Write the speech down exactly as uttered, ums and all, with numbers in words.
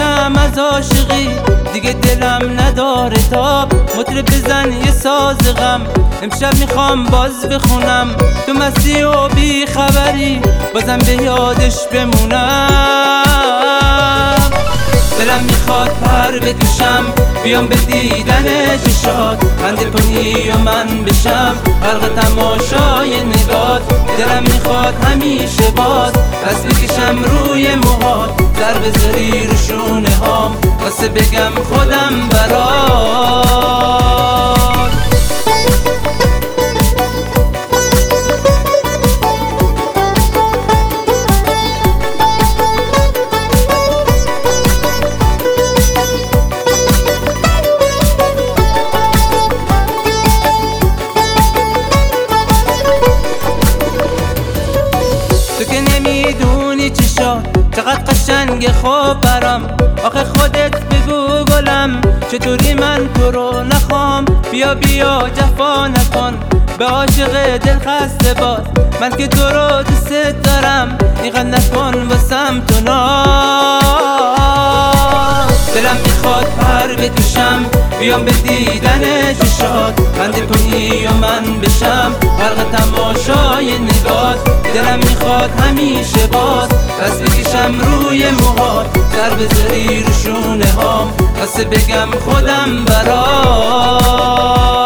بکشم از عاشقی، دیگه دلم نداره تاب. مطرب بزن یه ساز غم، امشب میخوام باز بخونم. تو مستی و بی خبری، بازم به یادش بمونم. دلم میخواد پر بکشم بیام به دیدن چشات، خنده کنی و من بشم غرق تماشای نگات. دلم میخواد همیشه باز دست بکشم روی موهات، سر بذاری رو شونه هام واسه بگم خودم برات. تو که نمیدونی چی شد چقدر قشنگ خوب برام، آخه خودت بگو گلم چطوری من تو رو نخوام. بیا بیا جفا نکن به عاشق دل خسته باز، من که تو رو دوست دارم اینقدر نکن واسم تو ناز. دلم میخواد پر بکشم بیام به دیدن چشات، خنده کنی و من بشم غرق تماشای نگات. دلم میخواد همیشه باز دست بکشم روی موهات، سر بذاری رو شونه هام واسه بگم خودم برات.